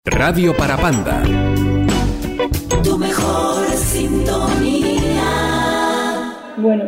Radio Parapanda. Tu mejor sintonía. Bueno,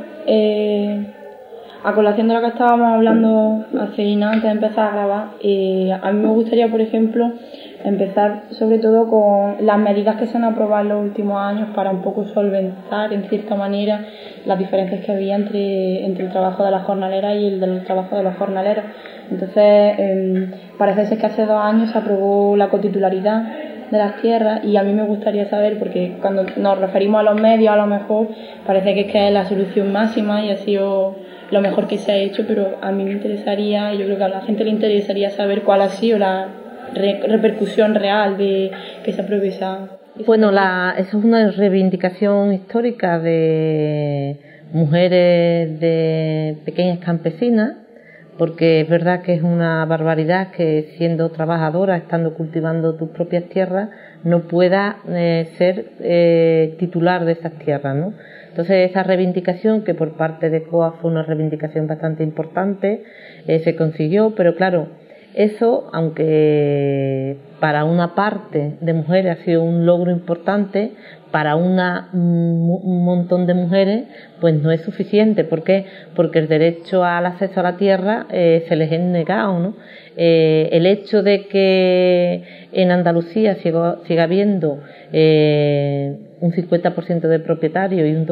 a colación de lo que estábamos hablando hace nada antes de empezar a grabar, a mí me gustaría, por ejemplo, empezar sobre todo con las medidas que se han aprobado en los últimos años para un poco solventar, en cierta manera, las diferencias que había entre el trabajo de las jornaleras y el del trabajo de los jornaleros. Entonces, parece ser que hace 2 años se aprobó la cotitularidad de las tierras y a mí me gustaría saber, porque cuando nos referimos a los medios, a lo mejor parece que es la solución máxima y ha sido lo mejor que se ha hecho, pero a mí me interesaría, y yo creo que a la gente le interesaría saber cuál ha sido la repercusión real de que se apruebe esa. Bueno, esa es una reivindicación histórica de mujeres de pequeñas campesinas, porque es verdad que es una barbaridad que siendo trabajadora, estando cultivando tus propias tierras, no puedas ser titular de esas tierras, ¿no? Entonces esa reivindicación, que por parte de COA fue una reivindicación bastante importante, se consiguió, pero claro, eso, aunque para una parte de mujeres ha sido un logro importante, para un montón de mujeres pues no es suficiente. ¿Por qué? Porque el derecho al acceso a la tierra se les es negado, ¿no? El hecho de que en Andalucía siga habiendo un 50% de propietarios y un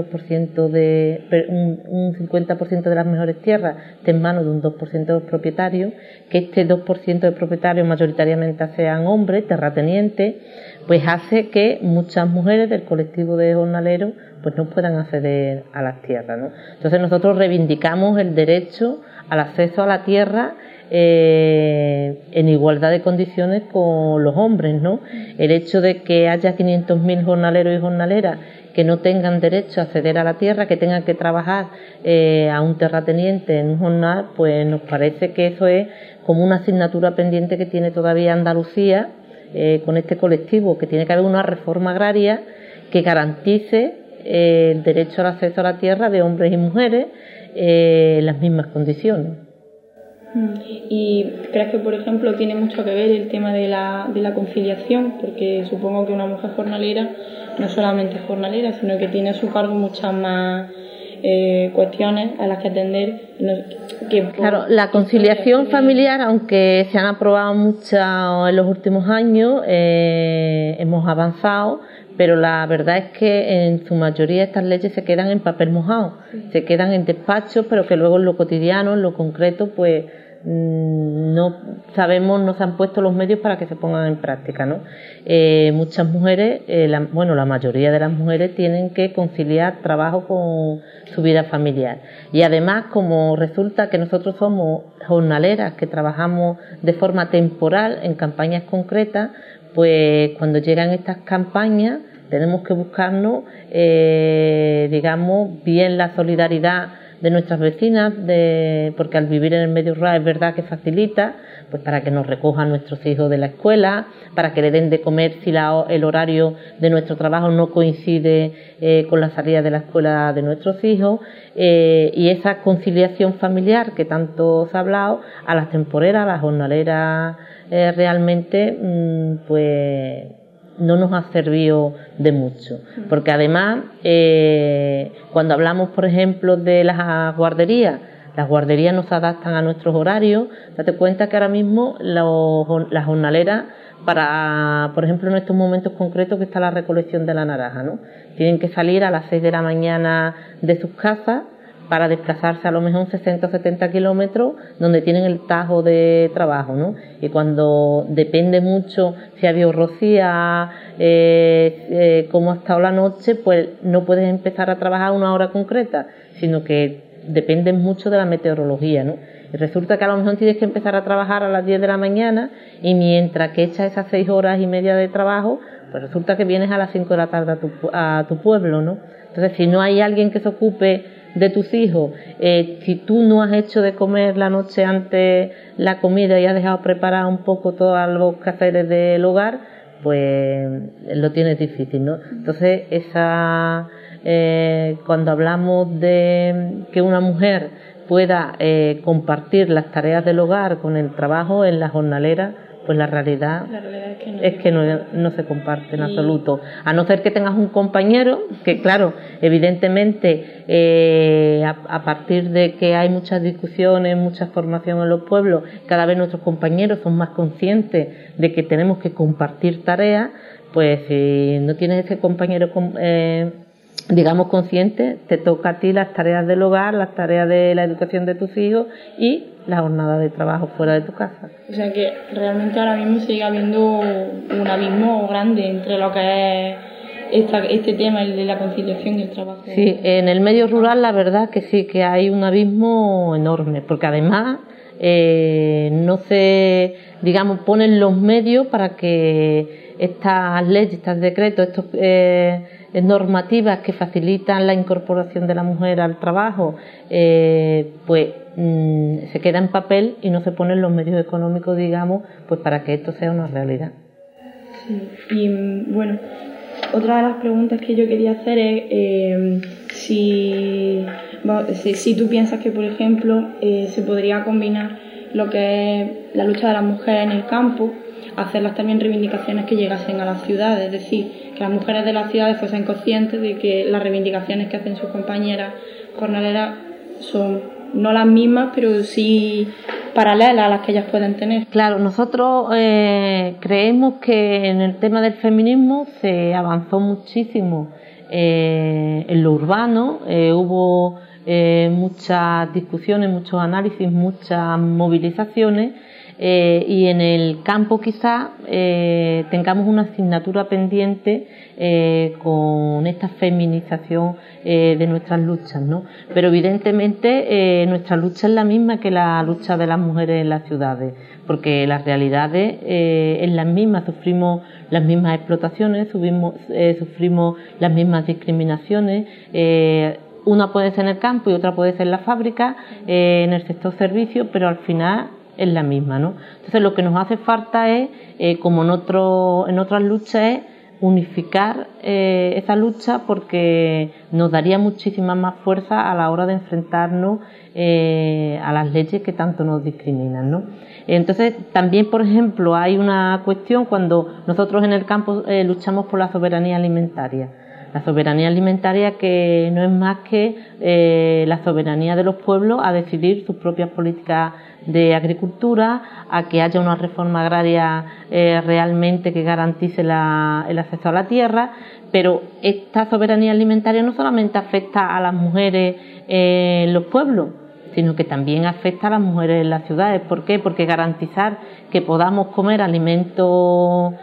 50% de las mejores tierras esté en manos de un 2% de los propietarios, que este 2% de propietarios mayoritariamente sean hombres, terratenientes, pues hace que muchas mujeres del colectivo de jornaleros pues no puedan acceder a las tierras, ¿no? Entonces nosotros reivindicamos el derecho al acceso a la tierra en igualdad de condiciones con los hombres, ¿no? El hecho de que haya 500.000 jornaleros y jornaleras que no tengan derecho a acceder a la tierra, que tengan que trabajar a un terrateniente en un jornal, pues nos parece que eso es como una asignatura pendiente que tiene todavía Andalucía con este colectivo, que tiene que haber una reforma agraria que garantice el derecho al acceso a la tierra de hombres y mujeres en las mismas condiciones. ¿Y crees que, por ejemplo, tiene mucho que ver el tema de la conciliación? Porque supongo que una mujer jornalera no solamente es jornalera, sino que tiene a su cargo muchas más cuestiones a las que atender. Claro, la conciliación familiar, aunque se han aprobado muchas en los últimos años, hemos avanzado, pero la verdad es que en su mayoría estas leyes se quedan en papel mojado, se quedan en despachos, pero que luego en lo cotidiano, en lo concreto, pues no sabemos, no se han puesto los medios para que se pongan en práctica, ¿no? Muchas mujeres, la mayoría de las mujeres tienen que conciliar trabajo con su vida familiar, y además, como resulta que nosotros somos jornaleras que trabajamos de forma temporal en campañas concretas, pues cuando llegan estas campañas tenemos que buscarnos, digamos, bien la solidaridad de nuestras vecinas, porque al vivir en el medio rural es verdad que facilita, pues para que nos recojan nuestros hijos de la escuela, para que le den de comer si el horario de nuestro trabajo no coincide con la salida de la escuela de nuestros hijos, y esa conciliación familiar que tanto se ha hablado, a las temporeras, a las jornaleras, realmente pues no nos ha servido de mucho, porque además cuando hablamos, por ejemplo, de las guarderías no se adaptan a nuestros horarios. Date cuenta que ahora mismo las jornaleras, por ejemplo, en estos momentos concretos que está la recolección de la naranja, ¿no? Tienen que salir a las 6 de la mañana de sus casas para desplazarse a lo mejor 60 o 70 kilómetros donde tienen el tajo de trabajo, ¿no? Y cuando depende mucho si ha habido rocía, cómo ha estado la noche, pues no puedes empezar a trabajar a una hora concreta, sino que depende mucho de la meteorología, ¿no? Y resulta que a lo mejor tienes que empezar a trabajar a las 10 de la mañana y mientras que echas esas 6 horas y media de trabajo, pues resulta que vienes a las 5 de la tarde a tu pueblo, ¿no? Entonces, si no hay alguien que se ocupe de tus hijos, si tú no has hecho de comer la noche antes la comida y has dejado preparar un poco todos los quehaceres del hogar, pues lo tienes difícil, ¿no? Entonces cuando hablamos de que una mujer pueda compartir las tareas del hogar con el trabajo en la jornalera, pues la realidad es que no se comparte en absoluto, a no ser que tengas un compañero que, claro, evidentemente a partir de que hay muchas discusiones, mucha formación en los pueblos, cada vez nuestros compañeros son más conscientes de que tenemos que compartir tareas. Pues si no tienes ese compañero digamos consciente, te toca a ti las tareas del hogar, las tareas de la educación de tus hijos y la jornada de trabajo fuera de tu casa. O sea que realmente ahora mismo sigue habiendo un abismo grande entre lo que es este tema, el de la conciliación y el trabajo. Sí, en el medio rural la verdad que sí, que hay un abismo enorme, porque además no se, digamos, ponen los medios para que estas leyes, estos decretos, estos normativas que facilitan la incorporación de la mujer al trabajo, pues se queda en papel y no se ponen los medios económicos, digamos, pues para que esto sea una realidad. Sí. Y bueno, otra de las preguntas que yo quería hacer es si tú piensas que, por ejemplo, se podría combinar lo que es la lucha de las mujeres en el campo, hacerlas también reivindicaciones que llegasen a las ciudades, es decir, que las mujeres de las ciudades fuesen conscientes de que las reivindicaciones que hacen sus compañeras jornaleras son no las mismas, pero sí paralelas a las que ellas pueden tener. Claro, nosotros creemos que en el tema del feminismo se avanzó muchísimo en lo urbano, hubo muchas discusiones, muchos análisis, muchas movilizaciones, y en el campo quizás tengamos una asignatura pendiente con esta feminización de nuestras luchas, ¿no? Pero evidentemente nuestra lucha es la misma que la lucha de las mujeres en las ciudades, porque las realidades es las mismas, sufrimos las mismas explotaciones, sufrimos las mismas discriminaciones. Una puede ser en el campo y otra puede ser en la fábrica, en el sector servicio, pero al final es la misma, ¿no? Entonces lo que nos hace falta es, como en otras luchas, es unificar esa lucha, porque nos daría muchísima más fuerza a la hora de enfrentarnos a las leyes que tanto nos discriminan, ¿no? Entonces también, por ejemplo, hay una cuestión cuando nosotros en el campo luchamos por la soberanía alimentaria. La soberanía alimentaria, que no es más que la soberanía de los pueblos a decidir sus propias políticas de agricultura, a que haya una reforma agraria realmente que garantice el acceso a la tierra. Pero esta soberanía alimentaria no solamente afecta a las mujeres en los pueblos, sino que también afecta a las mujeres en las ciudades. ¿Por qué? Porque garantizar que podamos comer alimentos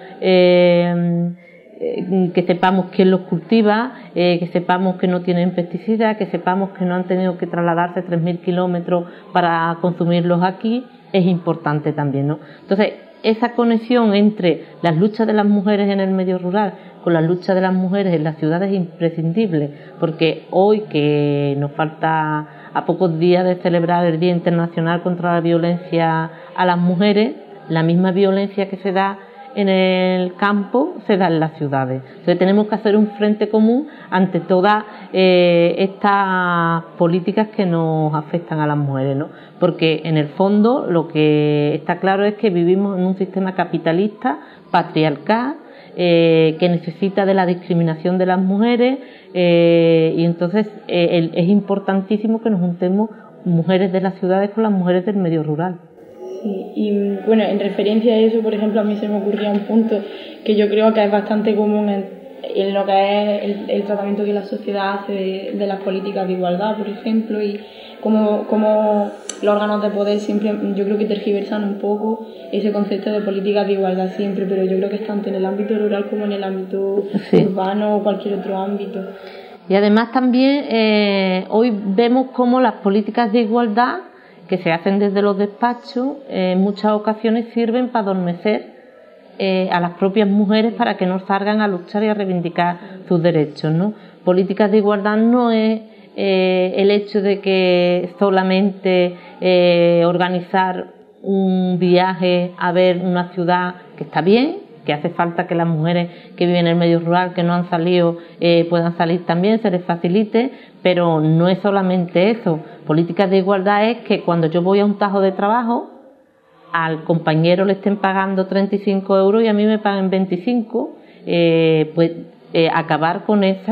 que sepamos quién los cultiva, que sepamos que no tienen pesticidas, que sepamos que no han tenido que trasladarse 3.000 kilómetros para consumirlos aquí, es importante también, ¿no? Entonces, esa conexión entre las luchas de las mujeres en el medio rural con las luchas de las mujeres en las ciudades es imprescindible, porque hoy, que nos falta a pocos días de celebrar el Día Internacional contra la Violencia a las Mujeres, la misma violencia que se da en el campo se da en las ciudades. Entonces tenemos que hacer un frente común ante todas estas políticas que nos afectan a las mujeres, ¿no? Porque en el fondo lo que está claro es que vivimos en un sistema capitalista, patriarcal, que necesita de la discriminación de las mujeres, y entonces es importantísimo que nos juntemos mujeres de las ciudades con las mujeres del medio rural. Sí, y bueno, en referencia a eso, por ejemplo, a mí se me ocurría un punto que yo creo que es bastante común en lo que es el tratamiento que la sociedad hace de las políticas de igualdad, por ejemplo, y cómo los órganos de poder siempre, yo creo que tergiversan un poco ese concepto de políticas de igualdad siempre, pero yo creo que es tanto en el ámbito rural como en el ámbito urbano o cualquier otro ámbito. Y además también hoy vemos cómo las políticas de igualdad que se hacen desde los despachos en muchas ocasiones sirven para adormecer a las propias mujeres para que no salgan a luchar y a reivindicar sus derechos, ¿no? Políticas de igualdad no es el hecho de que solamente organizar un viaje a ver una ciudad, que está bien, que hace falta que las mujeres que viven en el medio rural, que no han salido, puedan salir también, se les facilite, pero no es solamente eso. Políticas de igualdad es que cuando yo voy a un tajo de trabajo, al compañero le estén pagando 35 euros y a mí me paguen 25, pues acabar con esa,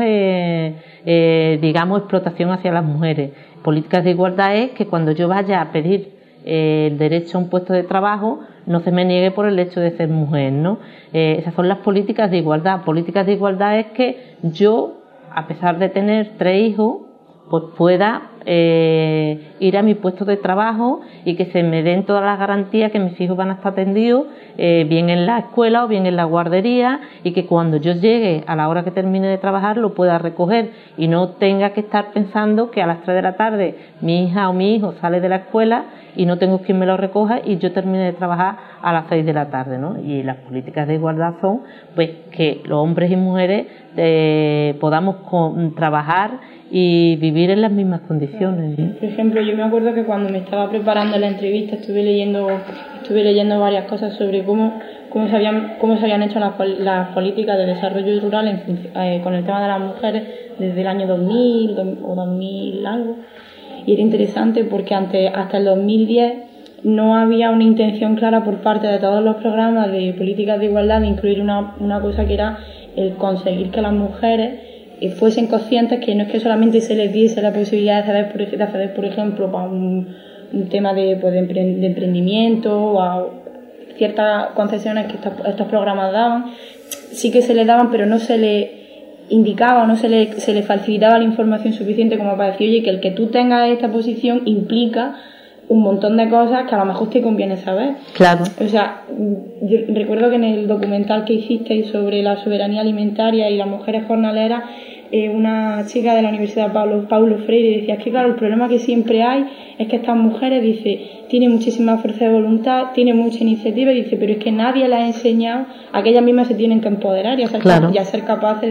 digamos, explotación hacia las mujeres. Políticas de igualdad es que cuando yo vaya a pedir el derecho a un puesto de trabajo, no se me niegue por el hecho de ser mujer, ¿no? Esas son las políticas de igualdad. Políticas de igualdad es que yo, a pesar de tener 3 hijos, pues pueda ir a mi puesto de trabajo y que se me den todas las garantías que mis hijos van a estar atendidos, bien en la escuela o bien en la guardería, y que cuando yo llegue a la hora que termine de trabajar lo pueda recoger y no tenga que estar pensando que a las 3 de la tarde mi hija o mi hijo sale de la escuela y no tengo quien me lo recoja y yo termine de trabajar a las 6 de la tarde, ¿no? Y las políticas de igualdad son pues que los hombres y mujeres podamos trabajar y vivir en las mismas condiciones, ¿no? Por ejemplo, yo me acuerdo que cuando me estaba preparando la entrevista estuve leyendo varias cosas sobre cómo se habían hecho las políticas de desarrollo rural con el tema de las mujeres desde el año 2000 o 2000 algo, y era interesante porque hasta el 2010 no había una intención clara por parte de todos los programas de políticas de igualdad de incluir una cosa que era el conseguir que las mujeres fuesen conscientes que no es que solamente se les diese la posibilidad de acceder, por ejemplo, para un tema de emprendimiento o a ciertas concesiones que estos programas daban, sí que se les daban, pero no se les indicaba, no se les facilitaba la información suficiente como para decir, oye, que el que tú tengas esta posición implica un montón de cosas que a lo mejor te conviene saber. Claro. O sea, yo recuerdo que en el documental que hicisteis sobre la soberanía alimentaria y las mujeres jornaleras, una chica de la Universidad Paulo Freire decía que claro, el problema que siempre hay es que estas mujeres, dice, tienen muchísima fuerza de voluntad, tienen mucha iniciativa, dice, pero es que nadie las ha enseñado a que ellas mismas se tienen que empoderar y a ser capaces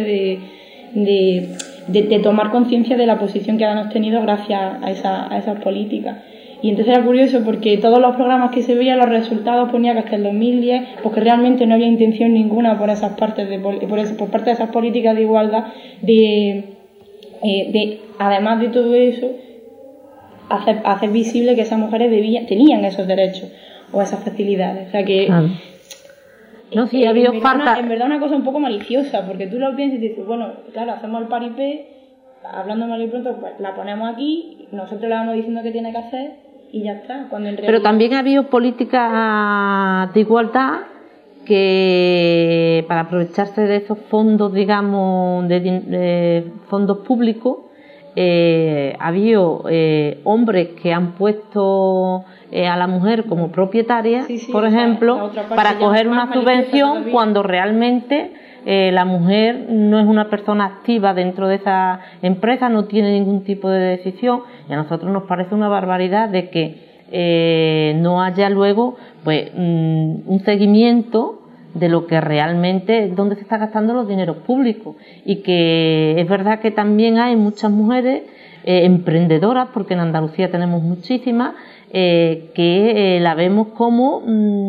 de tomar conciencia de la posición que han obtenido gracias a esas políticas. Y entonces era curioso porque todos los programas que se veían, los resultados ponía que hasta el 2010, porque realmente no había intención ninguna por esas partes por parte de esas políticas de igualdad de además de todo eso hacer visible que esas mujeres tenían esos derechos o esas facilidades. O sea que no, sí, ha habido falta. En verdad una cosa un poco maliciosa, porque tú lo piensas y dices, bueno, claro, hacemos el paripé, hablando mal y pronto, pues la ponemos aquí, nosotros le vamos diciendo qué tiene que hacer y ya está. Pero también ha habido políticas de igualdad que para aprovecharse de esos fondos, digamos, de fondos públicos, ha habido hombres que han puesto a la mujer como propietaria, por ejemplo, para coger una subvención cuando realmente la mujer no es una persona activa dentro de esa empresa, no tiene ningún tipo de decisión, y a nosotros nos parece una barbaridad de que no haya luego pues un seguimiento de lo que realmente, dónde se está gastando los dineros públicos, y que es verdad que también hay muchas mujeres emprendedoras, porque en Andalucía tenemos muchísimas, que la vemos como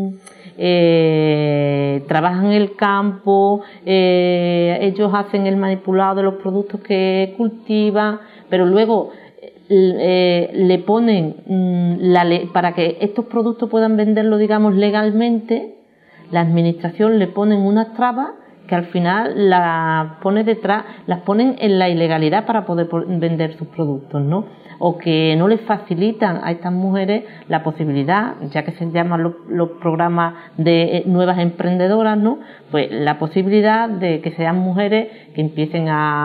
trabajan en el campo, ellos hacen el manipulado de los productos que cultivan, pero luego le ponen la ley para que estos productos puedan venderlo, digamos, legalmente. La administración le ponen unas trabas que al final las ponen en la ilegalidad para poder vender sus productos, ¿no? O que no les facilitan a estas mujeres la posibilidad, ya que se llaman los programas de nuevas emprendedoras, ¿no? Pues la posibilidad de que sean mujeres que empiecen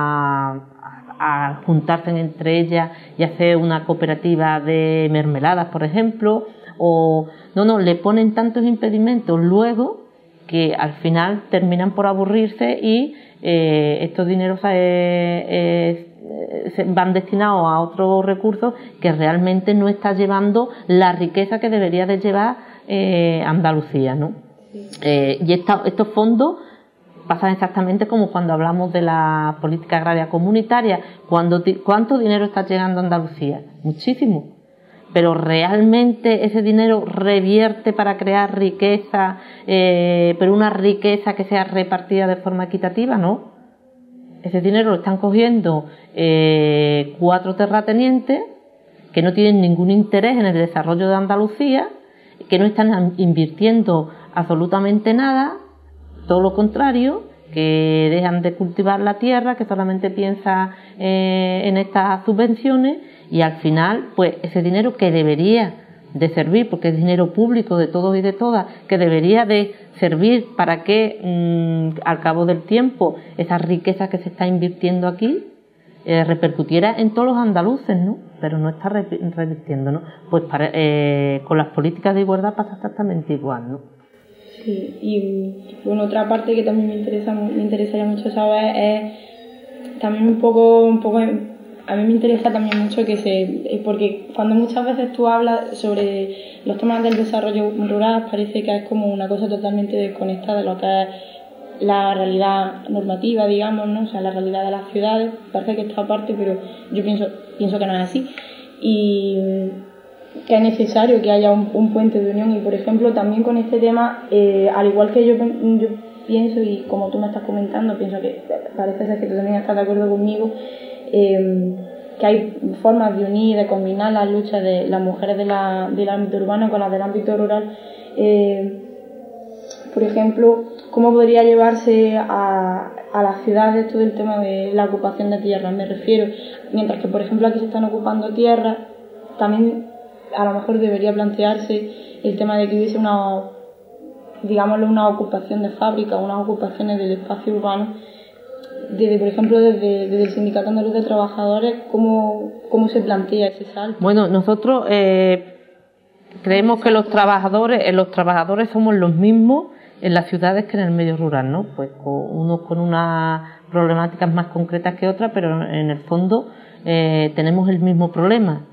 a juntarse entre ellas y hacer una cooperativa de mermeladas, por ejemplo, o le ponen tantos impedimentos luego que al final terminan por aburrirse y estos dineros van destinados a otros recursos que realmente no está llevando la riqueza que debería de llevar Andalucía, ¿no? Y estos fondos pasan exactamente como cuando hablamos de la política agraria comunitaria. ¿Cuánto dinero está llegando a Andalucía? Muchísimo. Pero realmente ese dinero revierte para crear riqueza, pero una riqueza que sea repartida de forma equitativa, ¿no? Ese dinero lo están cogiendo 4 terratenientes que no tienen ningún interés en el desarrollo de Andalucía, que no están invirtiendo absolutamente nada, todo lo contrario, que dejan de cultivar la tierra, que solamente piensa en estas subvenciones, y al final, pues ese dinero que debería de servir, porque es dinero público de todos y de todas, que debería de servir para que al cabo del tiempo esa riqueza que se está invirtiendo aquí repercutiera en todos los andaluces, ¿no? Pero no está revirtiendo, ¿no? Pues con las políticas de igualdad pasa exactamente igual, ¿no? Sí, y bueno, otra parte que también me interesaría mucho saber es también un poco a mí me interesa también mucho porque cuando muchas veces tú hablas sobre los temas del desarrollo rural, parece que es como una cosa totalmente desconectada de lo que es la realidad normativa, digamos, ¿no? O sea, la realidad de las ciudades, parece que está aparte, pero yo pienso que no es así, y que es necesario que haya un puente de unión. Y por ejemplo también con este tema, al igual que yo pienso, y como tú me estás comentando, pienso que parece ser que tú también estás de acuerdo conmigo, que hay formas de unir, de combinar las luchas de las mujeres del ámbito urbano con las del ámbito rural. Por ejemplo, ¿cómo podría llevarse a las ciudades todo el tema de la ocupación de tierras? Me refiero, mientras que por ejemplo aquí se están ocupando tierras, también a lo mejor debería plantearse el tema de que hubiese una ocupación de fábrica, unas ocupaciones del espacio urbano, por ejemplo desde el Sindicato Andaluz de Trabajadores. ¿Cómo se plantea ese salto? Bueno, nosotros creemos que los trabajadores somos los mismos en las ciudades que en el medio rural, ¿no? Pues unos con unas problemáticas más concretas que otras, pero en el fondo tenemos el mismo problema.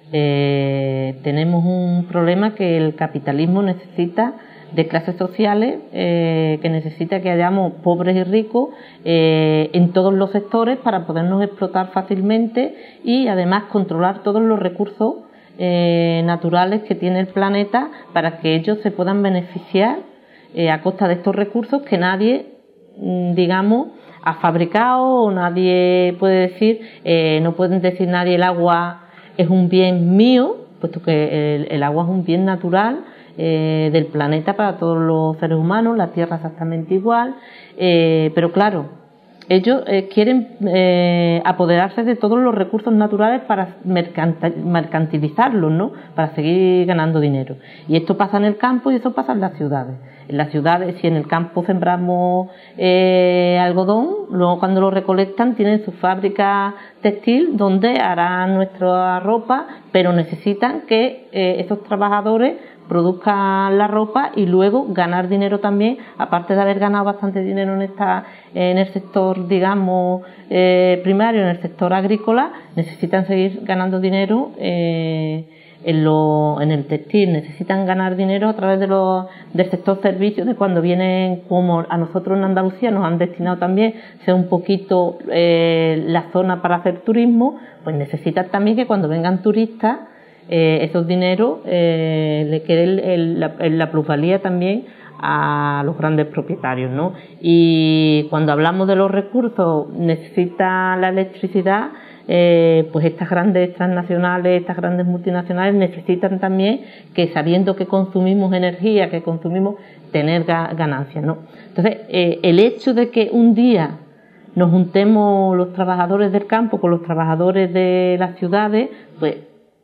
Tenemos un problema que el capitalismo necesita de clases sociales, que necesita que hayamos pobres y ricos en todos los sectores para podernos explotar fácilmente y además controlar todos los recursos naturales que tiene el planeta para que ellos se puedan beneficiar a costa de estos recursos que nadie, digamos, ha fabricado, o nadie puede decir, no pueden decir nadie el agua es un bien mío, puesto que el agua es un bien natural del planeta para todos los seres humanos, la tierra exactamente igual, pero claro, ellos quieren apoderarse de todos los recursos naturales para mercantilizarlos, ¿no? Para seguir ganando dinero. Y esto pasa en el campo y eso pasa en las ciudades. En las ciudades, si en el campo sembramos algodón, luego cuando lo recolectan tienen su fábrica textil donde harán nuestra ropa, pero necesitan que esos trabajadores produzcan la ropa y luego ganar dinero también, aparte de haber ganado bastante dinero en el sector, digamos, primario, en el sector agrícola, necesitan seguir ganando dinero en el textil, necesitan ganar dinero a través del sector servicios, de cuando vienen, como a nosotros en Andalucía nos han destinado también ser un poquito la zona para hacer turismo, pues necesitan también que cuando vengan turistas esos dineros le queden la plusvalía también a los grandes propietarios, ¿no? Y cuando hablamos de los recursos, necesita la electricidad, pues estas grandes transnacionales, estas grandes multinacionales necesitan también que, sabiendo que consumimos energía, que consumimos, tener ganancias, ¿no? Entonces, el hecho de que un día nos juntemos los trabajadores del campo con los trabajadores de las ciudades, pues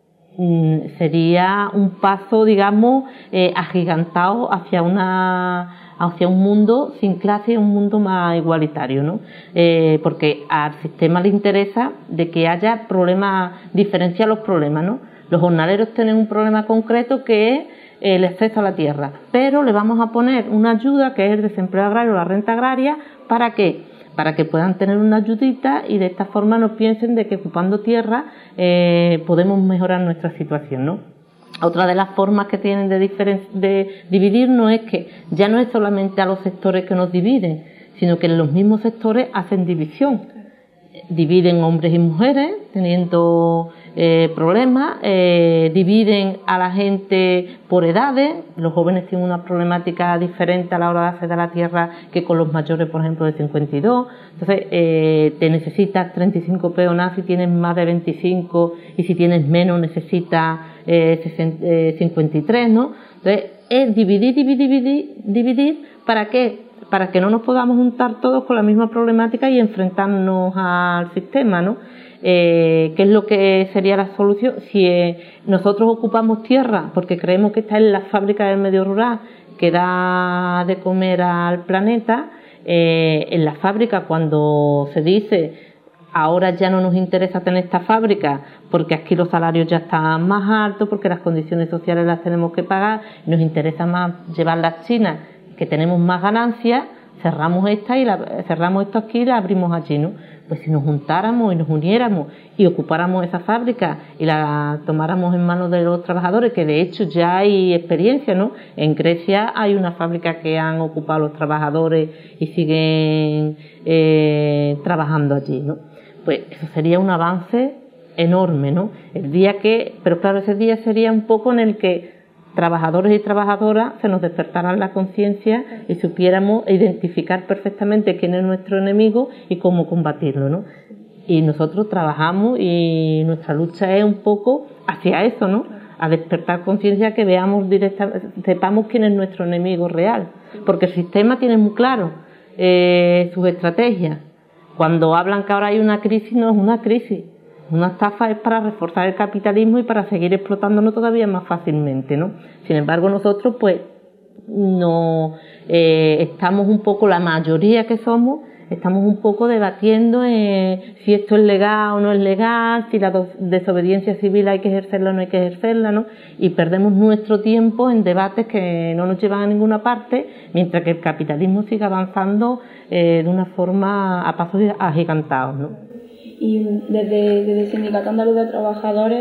sería un paso, digamos, agigantado hacia un mundo sin clase, un mundo más igualitario, ¿no? Porque al sistema le interesa de que haya problemas, diferenciar los problemas, ¿no? Los jornaleros tienen un problema concreto que es el acceso a la tierra, pero le vamos a poner una ayuda que es el desempleo agrario, la renta agraria. ¿Para qué? Para que puedan tener una ayudita y de esta forma no piensen de que ocupando tierra podemos mejorar nuestra situación, ¿no? Otra de las formas que tienen de dividirnos es que ya no es solamente a los sectores que nos dividen, sino que en los mismos sectores hacen división. Dividen hombres y mujeres teniendo problemas, dividen a la gente por edades. Los jóvenes tienen una problemática diferente a la hora de acceder a la tierra que con los mayores, por ejemplo, de 52. Entonces, te necesitas 35 peonas si tienes más de 25 y si tienes menos necesitas 53, ¿no? Entonces, es dividir, ¿para qué? Para que no nos podamos juntar todos con la misma problemática y enfrentarnos al sistema, ¿no? ¿Qué es lo que sería la solución? Si nosotros ocupamos tierra porque creemos que está en la fábrica del medio rural que da de comer al planeta, en la fábrica cuando se dice ahora ya no nos interesa tener esta fábrica porque aquí los salarios ya están más altos, porque las condiciones sociales las tenemos que pagar, nos interesa más llevarlas a China, que tenemos más ganancias, cerramos esto aquí y la abrimos allí, ¿no? Pues si nos juntáramos y nos uniéramos y ocupáramos esa fábrica y la tomáramos en manos de los trabajadores, que de hecho ya hay experiencia, ¿no? En Grecia hay una fábrica que han ocupado los trabajadores y siguen trabajando allí, ¿no? Pues eso sería un avance enorme, ¿no? Pero claro, ese día sería un poco en el que trabajadores y trabajadoras se nos despertaran la conciencia y supiéramos identificar perfectamente quién es nuestro enemigo y cómo combatirlo, ¿no? Y nosotros trabajamos y nuestra lucha es un poco hacia eso, ¿no? A despertar conciencia, que veamos sepamos quién es nuestro enemigo real, porque el sistema tiene muy claro sus estrategias. Cuando hablan que ahora hay una crisis, no es una crisis. Una estafa es para reforzar el capitalismo y para seguir explotándonos todavía más fácilmente, ¿no? Sin embargo, nosotros pues no estamos un poco, la mayoría que somos, estamos un poco debatiendo si esto es legal o no es legal, si la desobediencia civil hay que ejercerla o no hay que ejercerla, ¿no? Y perdemos nuestro tiempo en debates que no nos llevan a ninguna parte, mientras que el capitalismo sigue avanzando de una forma a pasos agigantados, ¿no? Y desde el Sindicato Andaluz de Trabajadores,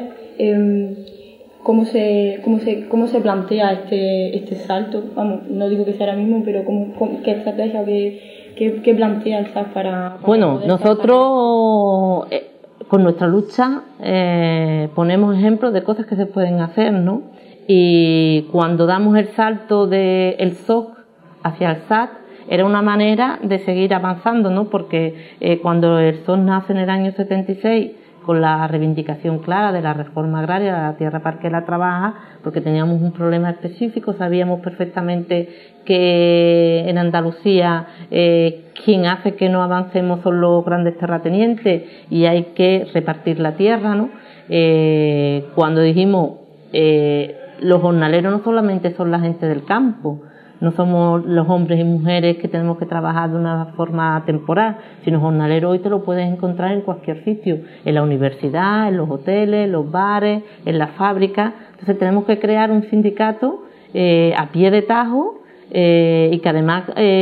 ¿cómo se plantea este salto? Vamos, no digo que sea ahora mismo, pero ¿qué estrategia o qué plantea el SAS para bueno, nosotros con nuestra lucha ponemos ejemplos de cosas que se pueden hacer, ¿no? Y cuando damos el salto del SOC hacia el SAT, era una manera de seguir avanzando, ¿no? Porque cuando el SOS nace en el año 76, con la reivindicación clara de la reforma agraria, de la tierra para que la trabaja, porque teníamos un problema específico, sabíamos perfectamente que en Andalucía quien hace que no avancemos son los grandes terratenientes y hay que repartir la tierra, ¿no? Cuando dijimos los jornaleros no solamente son la gente del campo, no somos los hombres y mujeres que tenemos que trabajar de una forma temporal, sino jornaleros hoy te lo puedes encontrar en cualquier sitio, en la universidad, en los hoteles, en los bares, en las fábricas. Entonces tenemos que crear un sindicato a pie de tajo y que además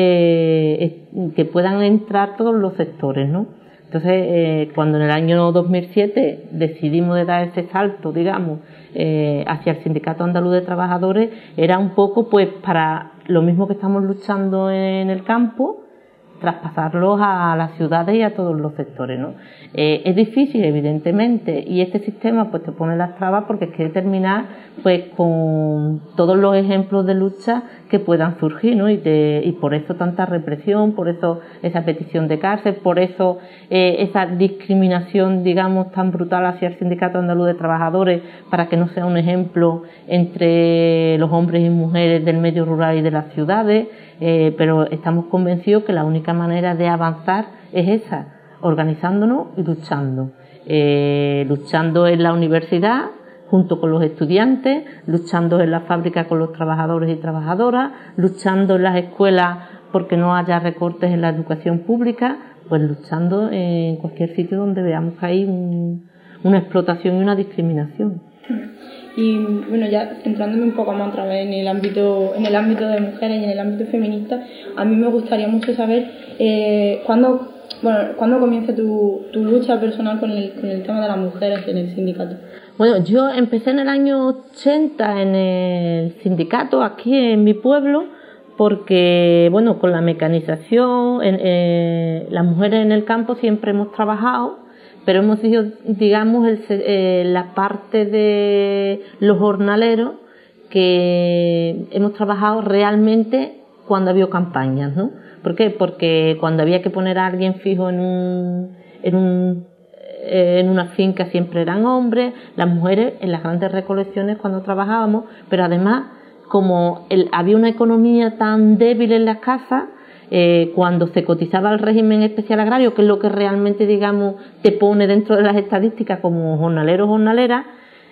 que puedan entrar todos los sectores, ¿no? Entonces, cuando en el año 2007 decidimos de dar ese salto, digamos, hacia el Sindicato Andaluz de Trabajadores, era un poco pues para lo mismo que estamos luchando en el campo, traspasarlos a las ciudades y a todos los sectores, ¿no? Es difícil, evidentemente, y este sistema pues te pone las trabas porque quiere terminar pues con todos los ejemplos de lucha que puedan surgir, ¿no? Y por eso tanta represión, por eso esa petición de cárcel, por eso esa discriminación, digamos, tan brutal hacia el Sindicato Andaluz de Trabajadores, para que no sea un ejemplo entre los hombres y mujeres del medio rural y de las ciudades, pero estamos convencidos que la única manera de avanzar es esa, organizándonos y luchando. Luchando en la universidad junto con los estudiantes, luchando en la fábrica con los trabajadores y trabajadoras, luchando en las escuelas porque no haya recortes en la educación pública, pues luchando en cualquier sitio donde veamos que hay una explotación y una discriminación. Y bueno, ya centrándome un poco más otra vez en el ámbito de mujeres y en el ámbito feminista, a mí me gustaría mucho saber cuándo comienza tu lucha personal con el tema de las mujeres en el sindicato. Bueno, yo empecé en el año 80 en el sindicato aquí en mi pueblo, porque bueno, con la mecanización, las mujeres en el campo siempre hemos trabajado, pero hemos sido, digamos, la parte de los jornaleros que hemos trabajado realmente cuando había campañas, ¿no? ¿Por qué? Porque cuando había que poner a alguien fijo en una finca siempre eran hombres, las mujeres en las grandes recolecciones cuando trabajábamos, pero además como había una economía tan débil en las casas, cuando se cotizaba el régimen especial agrario, que es lo que realmente, digamos, te pone dentro de las estadísticas como jornalero o jornalera,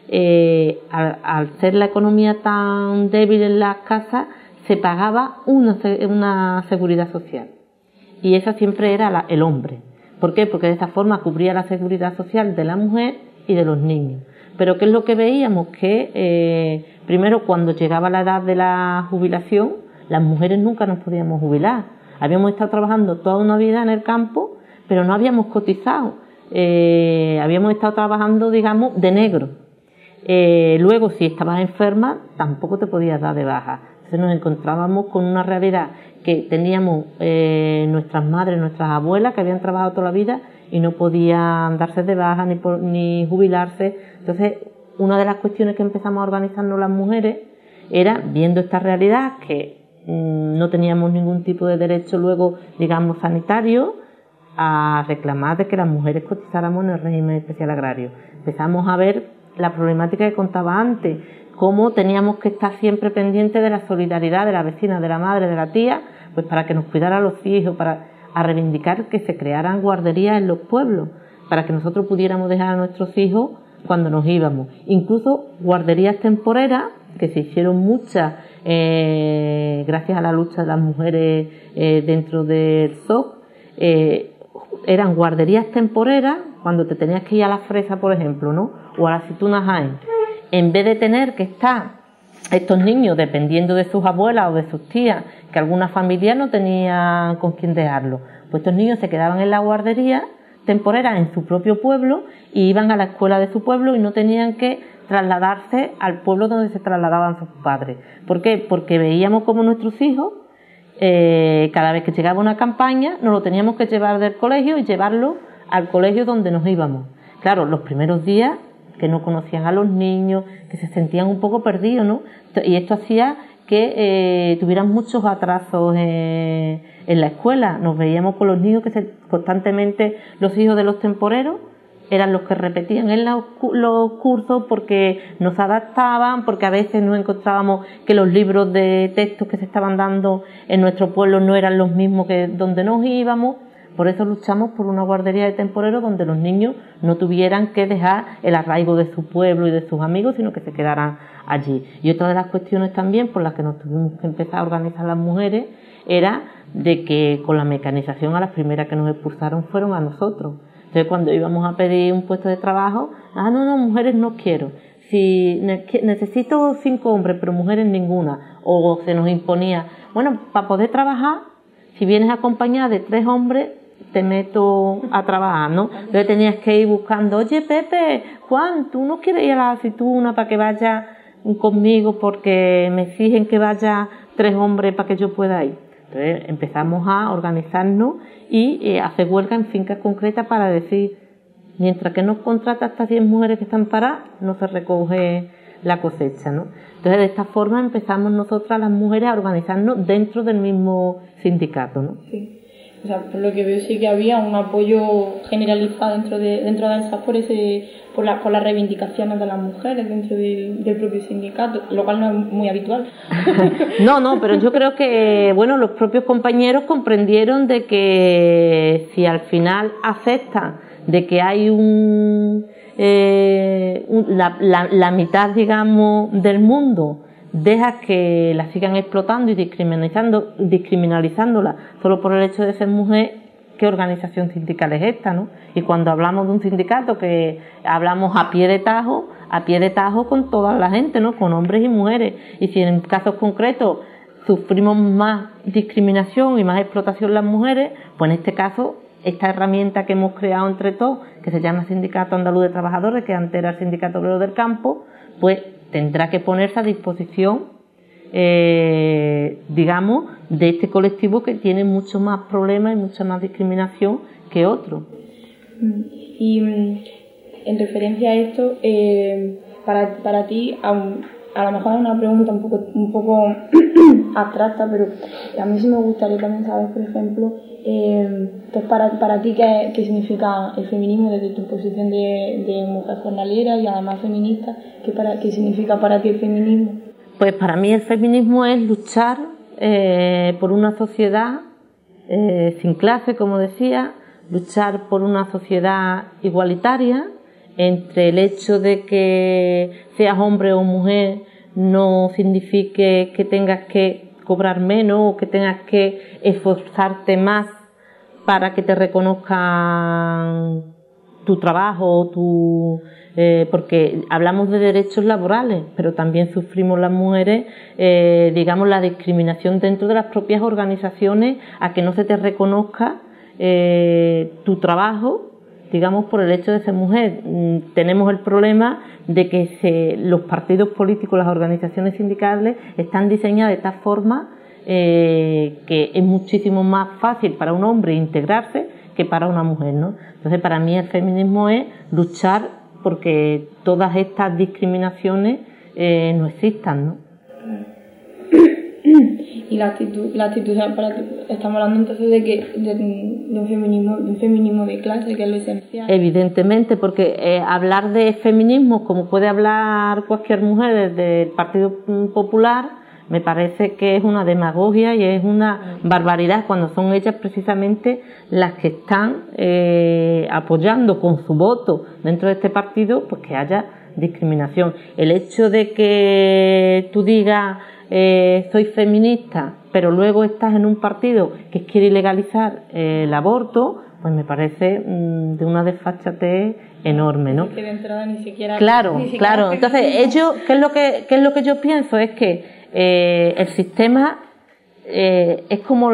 al ser la economía tan débil en las casas, se pagaba una seguridad social. Y esa siempre era el hombre. ¿Por qué? Porque de esa forma cubría la seguridad social de la mujer y de los niños. Pero ¿qué es lo que veíamos? Que primero, cuando llegaba la edad de la jubilación, las mujeres nunca nos podíamos jubilar. Habíamos estado trabajando toda una vida en el campo, pero no habíamos cotizado. Habíamos estado trabajando, digamos, de negro. Luego, si estabas enferma, tampoco te podías dar de baja. Entonces nos encontrábamos con una realidad que teníamos nuestras madres, nuestras abuelas, que habían trabajado toda la vida y no podían darse de baja ni jubilarse. Entonces, una de las cuestiones que empezamos a organizarnos las mujeres era, viendo esta realidad, que no teníamos ningún tipo de derecho luego, digamos, sanitario, a reclamar de que las mujeres cotizáramos en el régimen especial agrario. Empezamos a ver la problemática que contaba antes, cómo teníamos que estar siempre pendientes de la solidaridad de la vecina, de la madre, de la tía, pues para que nos cuidaran los hijos, a reivindicar que se crearan guarderías en los pueblos, para que nosotros pudiéramos dejar a nuestros hijos cuando nos íbamos. Incluso guarderías temporeras, que se hicieron muchas gracias a la lucha de las mujeres dentro del SOC, eran guarderías temporeras cuando te tenías que ir a la Fresa, por ejemplo, ¿no? O a la Aceituna Jaén. En vez de tener que estar estos niños dependiendo de sus abuelas o de sus tías, que algunas familias no tenían con quién dejarlos, pues estos niños se quedaban en la guardería temporera en su propio pueblo y iban a la escuela de su pueblo y no tenían que trasladarse al pueblo donde se trasladaban sus padres. ¿Por qué? Porque veíamos como nuestros hijos, cada vez que llegaba una campaña, nos lo teníamos que llevar del colegio y llevarlo al colegio donde nos íbamos. Claro, los primeros días que no conocían a los niños, que se sentían un poco perdidos, ¿no? Y esto hacía que tuvieran muchos atrasos en la escuela. Nos veíamos con los niños que constantemente, los hijos de los temporeros, eran los que repetían en los cursos porque nos adaptaban, porque a veces nos encontrábamos que los libros de textos que se estaban dando en nuestro pueblo no eran los mismos que donde nos íbamos. Por eso luchamos por una guardería de temporeros donde los niños no tuvieran que dejar el arraigo de su pueblo y de sus amigos, sino que se quedaran allí. Y otra de las cuestiones también por las que nos tuvimos que empezar a organizar las mujeres era de que con la mecanización a las primeras que nos expulsaron fueron a nosotros. Entonces, cuando íbamos a pedir un puesto de trabajo, no, mujeres no quiero. Si necesito 5 hombres, pero mujeres ninguna. O se nos imponía, bueno, para poder trabajar, si vienes acompañada de 3 hombres, te meto a trabajar, ¿no? Entonces tenías que ir buscando, oye, Pepe, Juan, ¿tú no quieres ir a la aceituna para que vaya conmigo porque me exigen que vaya 3 hombres para que yo pueda ir? Entonces empezamos a organizarnos y hacer huelga en fincas concretas para decir, mientras que nos contrata hasta 100 mujeres que están paradas, no se recoge la cosecha, ¿no? Entonces de esta forma empezamos nosotras las mujeres a organizarnos dentro del mismo sindicato, ¿no? Sí. O sea, por lo que veo sí que había un apoyo generalizado dentro de ANSAS por las reivindicaciones de las mujeres dentro del propio sindicato, lo cual no es muy habitual. No, pero yo creo que, bueno, los propios compañeros comprendieron de que si al final aceptan de que hay la mitad, digamos, del mundo deja que la sigan explotando y discriminalizándola solo por el hecho de ser mujer, ¿qué organización sindical es esta, no? Y cuando hablamos de un sindicato, que hablamos a pie de tajo con toda la gente, ¿no? Con hombres y mujeres. Y si en casos concretos sufrimos más discriminación y más explotación las mujeres, pues en este caso esta herramienta que hemos creado entre todos, que se llama Sindicato Andaluz de Trabajadores, que antes era el Sindicato Obrero del Campo, pues tendrá que ponerse a disposición, digamos, de este colectivo que tiene mucho más problemas y mucha más discriminación que otros. Y en referencia a esto, para ti, a lo mejor es una pregunta un poco abstracta, pero a mí sí me gustaría también saber, por ejemplo, pues para ti qué significa el feminismo desde tu posición de mujer jornalera y además feminista, ¿qué significa para ti el feminismo? Pues para mí el feminismo es luchar por una sociedad sin clase, como decía, luchar por una sociedad igualitaria, entre el hecho de que seas hombre o mujer no signifique que tengas que cobrar menos o que tengas que esforzarte más para que te reconozcan tu trabajo, porque hablamos de derechos laborales, pero también sufrimos las mujeres, digamos, la discriminación dentro de las propias organizaciones a que no se te reconozca tu trabajo, digamos, por el hecho de ser mujer. Tenemos el problema de que los partidos políticos, las organizaciones sindicales están diseñadas de tal forma que es muchísimo más fácil para un hombre integrarse que para una mujer, ¿no? Entonces, para mí el feminismo es luchar porque todas estas discriminaciones no existan, ¿no? Y la actitud para ti, estamos hablando entonces de un feminismo de clase, que es lo esencial. Evidentemente, porque hablar de feminismo, como puede hablar cualquier mujer desde el Partido Popular, me parece que es una demagogia y es una barbaridad cuando son ellas precisamente las que están apoyando con su voto dentro de este partido pues que haya discriminación. El hecho de que tú digas soy feminista pero luego estás en un partido que quiere ilegalizar el aborto, pues me parece de una desfachatez enorme, ¿no? Que de entrada ni siquiera... Claro. Entonces ellos, ¿qué es lo que yo pienso? Es que el sistema es como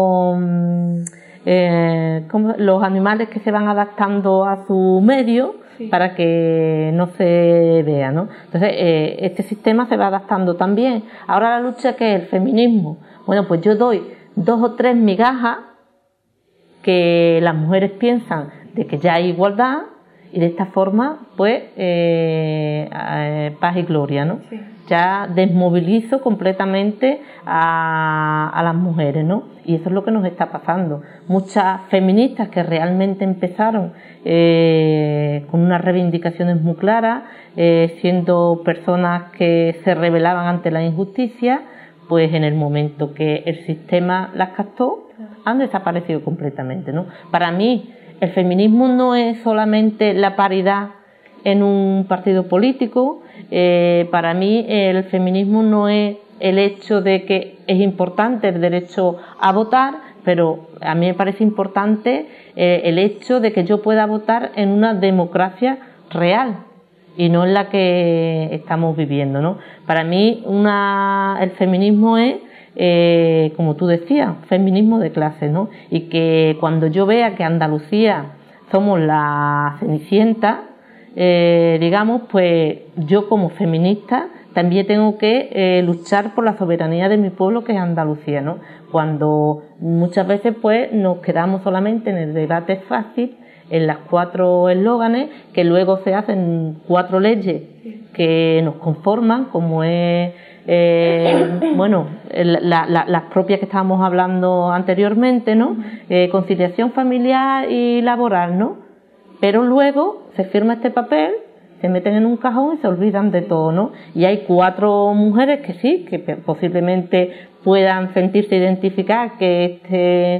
los animales que se van adaptando a su medio para que no se vea, ¿no? Entonces este sistema se va adaptando también. Ahora la lucha, que es el feminismo. Bueno, pues yo doy 2 o 3 migajas que las mujeres piensan de que ya hay igualdad y de esta forma pues paz y gloria, ¿no? Sí. Ya desmovilizo completamente a las mujeres, ¿no? Y eso es lo que nos está pasando. Muchas feministas que realmente empezaron con unas reivindicaciones muy claras, siendo personas que se rebelaban ante la injusticia, pues en el momento que el sistema las captó, han desaparecido completamente, ¿no? Para mí, el feminismo no es solamente la paridad en un partido político. Para mí el feminismo no es el hecho de que es importante el derecho a votar, pero a mí me parece importante el hecho de que yo pueda votar en una democracia real y no en la que estamos viviendo, ¿no? Para mí el feminismo es, como tú decías, feminismo de clase, ¿no? Y que cuando yo vea que Andalucía somos la Cenicienta, digamos, pues yo como feminista también tengo que luchar por la soberanía de mi pueblo, que es Andalucía, ¿no? Cuando muchas veces pues nos quedamos solamente en el debate fácil, en las 4 eslóganes, que luego se hacen 4 leyes que nos conforman, como es las propias que estábamos hablando anteriormente, ¿no? Conciliación familiar y laboral, ¿no? Pero luego se firma este papel, se meten en un cajón y se olvidan de todo, ¿no? Y hay 4 mujeres que sí, que posiblemente puedan sentirse identificadas, que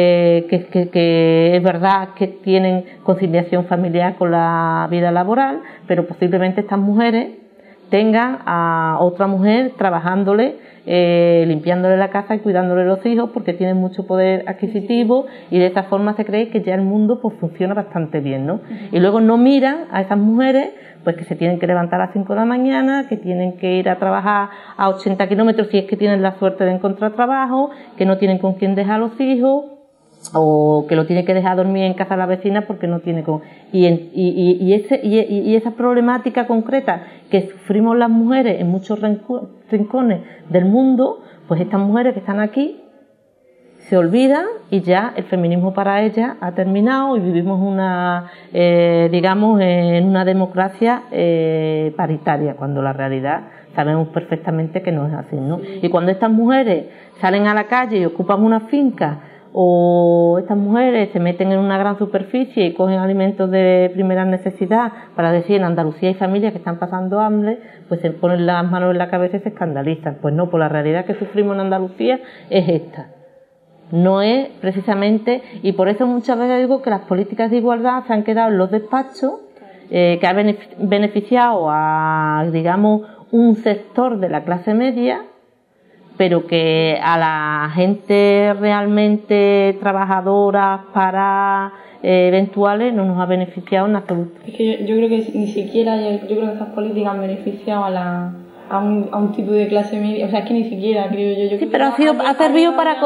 es verdad que tienen conciliación familiar con la vida laboral, pero posiblemente estas mujeres tengan a otra mujer trabajándole, limpiándole la casa y cuidándole los hijos, porque tienen mucho poder adquisitivo, y de esta forma se cree que ya el mundo pues funciona bastante bien, ¿no? Y luego no miran a esas mujeres pues que se tienen que levantar a las 5 de la mañana, que tienen que ir a trabajar a 80 kilómetros si es que tienen la suerte de encontrar trabajo, que no tienen con quién dejar a los hijos, o que lo tiene que dejar dormir en casa de la vecina porque no tiene con... Y esa problemática concreta que sufrimos las mujeres en muchos rincones del mundo, pues estas mujeres que están aquí se olvidan y ya el feminismo para ellas ha terminado y vivimos digamos en una democracia paritaria, cuando la realidad sabemos perfectamente que no es así, ¿no? Y cuando estas mujeres salen a la calle y ocupan una finca o estas mujeres se meten en una gran superficie y cogen alimentos de primera necesidad para decir en Andalucía hay familias que están pasando hambre, pues se ponen las manos en la cabeza y se escandalizan. Pues no, por la realidad que sufrimos en Andalucía es esta. No es precisamente, y por eso muchas veces digo que las políticas de igualdad se han quedado en los despachos, que ha beneficiado a, digamos, un sector de la clase media, pero que a la gente realmente trabajadora para eventuales no nos ha beneficiado en absoluto. Es que yo creo que ni siquiera, yo creo que esas políticas han beneficiado a un tipo de clase media, o sea, es que ni siquiera creo yo. Sí, pero ha servido para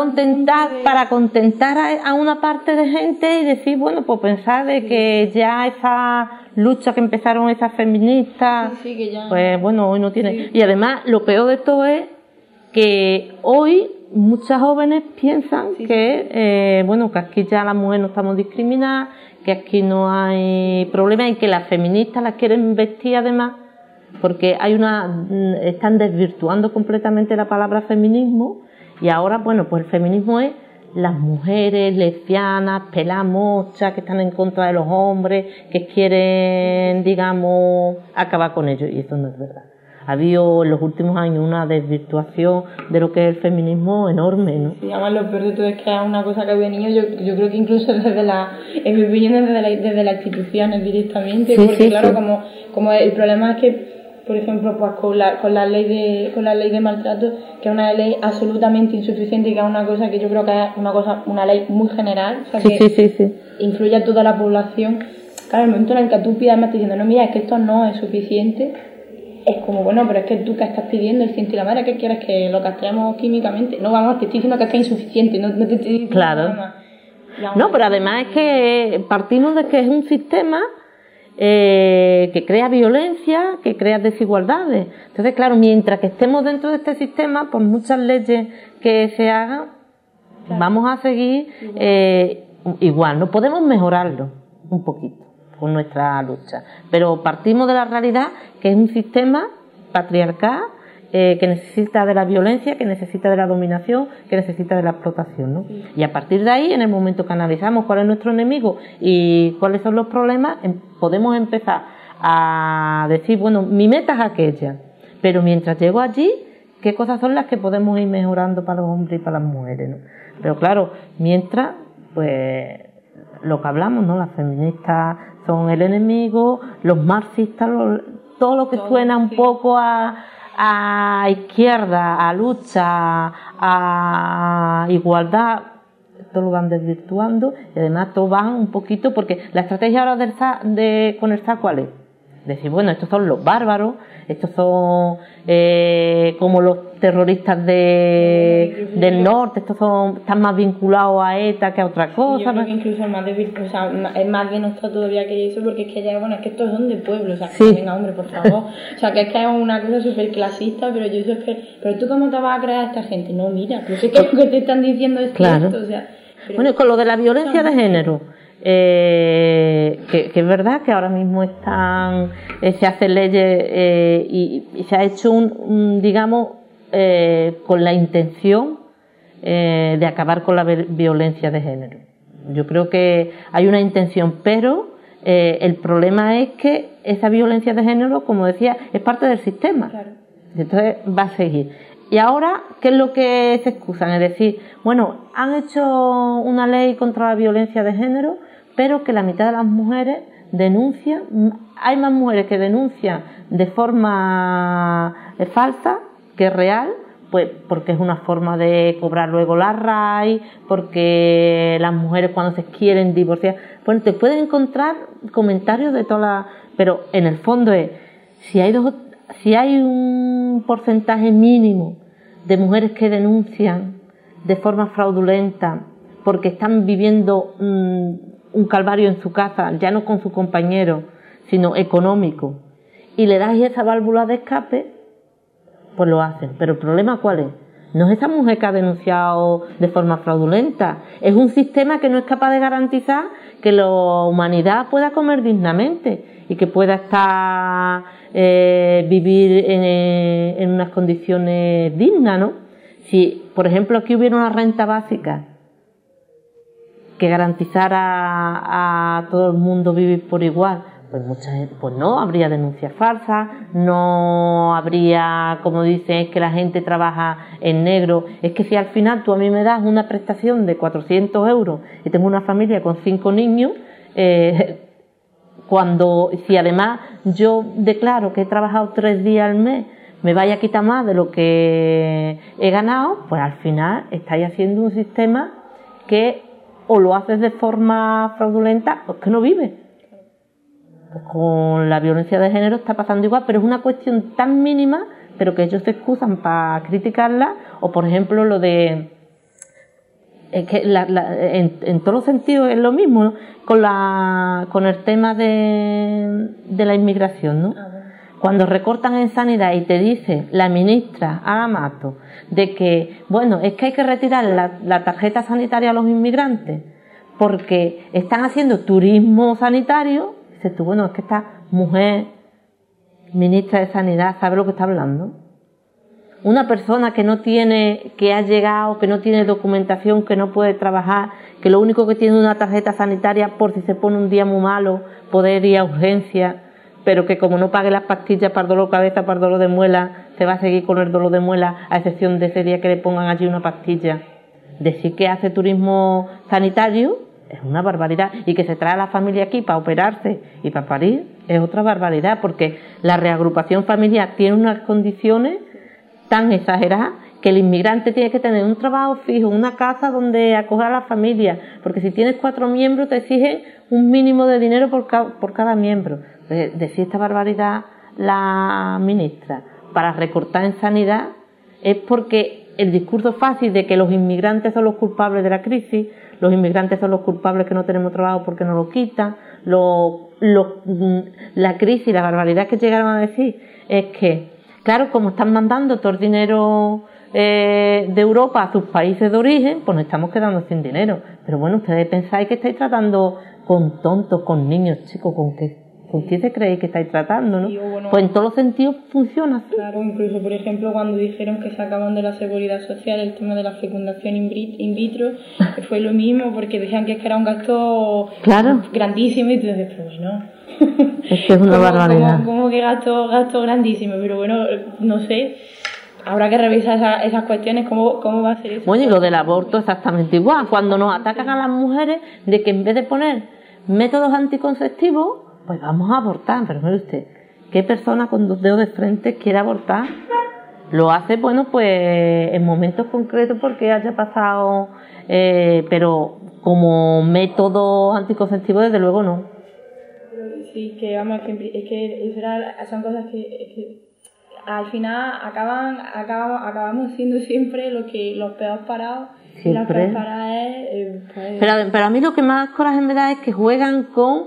contentar a una parte de gente y decir, bueno, pues pensar de que ya esa lucha que empezaron esas feministas, sí, que ya, pues bueno, hoy no tiene. Sí. Y además, lo peor de todo es que hoy muchas jóvenes piensan que, bueno, que aquí ya las mujeres no estamos discriminadas, que aquí no hay problema y que las feministas las quieren vestir además, porque están desvirtuando completamente la palabra feminismo y ahora, bueno, pues el feminismo es las mujeres lesbianas, pelamochas, que están en contra de los hombres, que quieren, digamos, acabar con ellos, y eso no es verdad. Ha habido en los últimos años una desvirtuación de lo que es el feminismo enorme, ¿no? Sí, además lo peor de todo es que es una cosa que ha venido, yo creo que incluso en mi opinión, desde las instituciones directamente, sí, porque sí, claro, sí. como el problema es que, por ejemplo, pues con la ley de maltrato, que es una ley absolutamente insuficiente y que es una cosa que yo creo que es una ley muy general, o sea, que influye a toda la población. Claro, el momento en el que tú pidas, me estás diciendo, no, mira, es que esto no es suficiente, es como, bueno, pero es que tú que estás pidiendo el ciento y la madre, ¿qué quieres? Que lo castremos químicamente. No, vamos, te estoy diciendo que es insuficiente, no te estoy diciendo nada más. No, pero además es que partimos de que es un sistema que crea violencia, que crea desigualdades. Entonces, claro, mientras que estemos dentro de este sistema, por muchas leyes que se hagan, vamos a seguir igual. No podemos mejorarlo un poquito con nuestra lucha, pero partimos de la realidad que es un sistema patriarcal que necesita de la violencia, que necesita de la dominación, que necesita de la explotación, ¿no? Y a partir de ahí, en el momento que analizamos cuál es nuestro enemigo y cuáles son los problemas, podemos empezar a decir, bueno, mi meta es aquella, pero mientras llego allí, ¿qué cosas son las que podemos ir mejorando para los hombres y para las mujeres, ¿no? Pero claro, mientras, pues, lo que hablamos, ¿no? Las feministas son el enemigo, los marxistas, todo lo que suena un poco a izquierda, a lucha, a igualdad, esto lo van desvirtuando y además todo van un poquito, porque la estrategia ahora con el SAC, ¿cuál es? Decir, bueno, estos son los bárbaros, estos son como los terroristas del norte, estos están más vinculados a ETA que a otra cosa. Yo creo que incluso es más denostado todavía que eso, porque es que ya, bueno, es que estos son de pueblo, o sea, que venga, hombre, por favor. O sea, que es una cosa súper clasista, pero yo sé que, pero tú cómo te vas a creer a esta gente, no, mira, pero es que lo que te están diciendo es claro. esto, o sea. Bueno, y con lo de la violencia de género, que es verdad que ahora mismo se hacen leyes y se ha hecho digamos, con la intención de acabar con la violencia de género. Yo creo que hay una intención, pero el problema es que esa violencia de género, como decía, es parte del sistema. Claro. Entonces va a seguir. Y ahora, ¿qué es lo que se excusan? Es decir, bueno, han hecho una ley contra la violencia de género, pero que la mitad de las mujeres denuncian, hay más mujeres que denuncian de forma falsa que real, pues porque es una forma de cobrar luego la RAI, porque las mujeres cuando se quieren divorciar, bueno, te pueden encontrar comentarios de todas las, pero en el fondo es, si hay un porcentaje mínimo de mujeres que denuncian de forma fraudulenta porque están viviendo un calvario en su casa, ya no con su compañero, sino económico, y le das esa válvula de escape, pues lo hacen. Pero el problema, ¿cuál es? No es esa mujer que ha denunciado de forma fraudulenta, es un sistema que no es capaz de garantizar que la humanidad pueda comer dignamente y que pueda vivir en unas condiciones dignas, ¿no? Si, por ejemplo, aquí hubiera una renta básica que garantizara a todo el mundo vivir por igual, pues mucha gente, pues no, habría denuncias falsas, no habría, como dicen, es que la gente trabaja en negro. Es que si al final tú a mí me das una prestación de 400 euros y tengo una familia con 5 niños, si además yo declaro que he trabajado 3 días al mes, me vaya a quitar más de lo que he ganado, pues al final estáis haciendo un sistema que o lo haces de forma fraudulenta o es que no vive. Pues con la violencia de género está pasando igual, pero es una cuestión tan mínima, pero que ellos se excusan para criticarla, o por ejemplo lo de... Es que en todos los sentidos es lo mismo, ¿no? Con el tema de la inmigración, ¿no? Cuando recortan en sanidad y te dice la ministra Ana Mato de que, bueno, es que hay que retirar la tarjeta sanitaria a los inmigrantes porque están haciendo turismo sanitario, dices tú, bueno, es que esta mujer ministra de Sanidad sabe lo que está hablando. Una persona que ha llegado, que no tiene documentación, que no puede trabajar, que lo único que tiene es una tarjeta sanitaria por si se pone un día muy malo, poder ir a urgencias, pero que como no pague las pastillas para el dolor de cabeza, para el dolor de muela, se va a seguir con el dolor de muela, a excepción de ese día que le pongan allí una pastilla. Decir que hace turismo sanitario es una barbaridad, y que se trae a la familia aquí para operarse y para parir es otra barbaridad, porque la reagrupación familiar tiene unas condiciones tan exageradas que el inmigrante tiene que tener un trabajo fijo, una casa donde acoger a la familia, porque si tienes 4 miembros te exigen un mínimo de dinero por cada miembro. Decir esta barbaridad la ministra para recortar en sanidad es porque el discurso fácil de que los inmigrantes son los culpables de la crisis, los inmigrantes son los culpables que no tenemos trabajo porque nos lo quitan, la crisis, la barbaridad que llegaron a decir es que, claro, como están mandando todo el dinero de Europa a sus países de origen, pues nos estamos quedando sin dinero. Pero bueno, ustedes pensáis que estáis tratando con tontos, con niños, chicos, ¿con quién se creéis que estáis tratando, no? Sí, bueno, pues en todos los sentidos funciona así. Claro, incluso por ejemplo cuando dijeron que sacaban de la seguridad social el tema de la fecundación in vitro, que fue lo mismo, porque decían que era un gasto grandísimo, y tú dices, pues no. Es que es una barbaridad. Como que gasto grandísimo, pero bueno, no sé. Habrá que revisar esas cuestiones, cómo va a ser eso. Bueno, y lo del aborto exactamente igual. Cuando nos atacan a las mujeres de que en vez de poner métodos anticonceptivos, pues vamos a abortar. Pero mire usted, ¿qué persona con 2 dedos de frente quiere abortar? Lo hace, bueno, pues en momentos concretos porque haya pasado, pero como método anticonceptivo desde luego no. Sí, que vamos, es que son cosas que al final acabamos siendo siempre los peores parados. Siempre. Y las peores paradas es... pero a mí lo que más coraje me da es que juegan con